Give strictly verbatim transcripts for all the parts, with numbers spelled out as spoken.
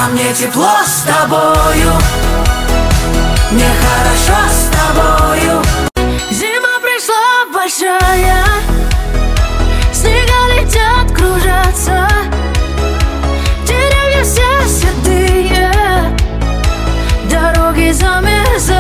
А мне тепло с тобою, мне хорошо с тобою. Зима пришла большая, снега летят, кружатся, деревья все седые, дороги замерзают.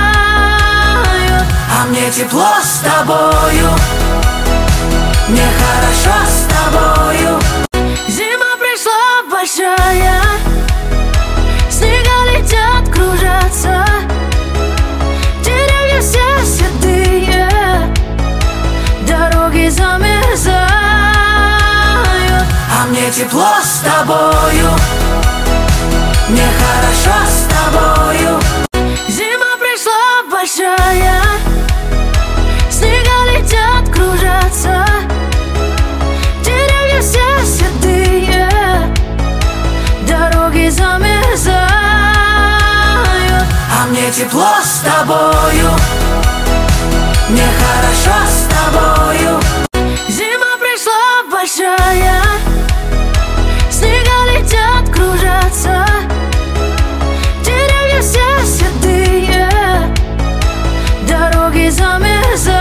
А мне тепло с тобою, мне хорошо с тобою. Зима пришла большая, снега летят, кружатся, деревья все седые, дороги замерзают. А мне тепло с тобою, мне хорошо с тобою. Зима пришла большая, снега летят, кружатся, деревья все седые, дороги замерзают. А мне тепло с тобою, мне хорошо с тобою. Зима пришла большая,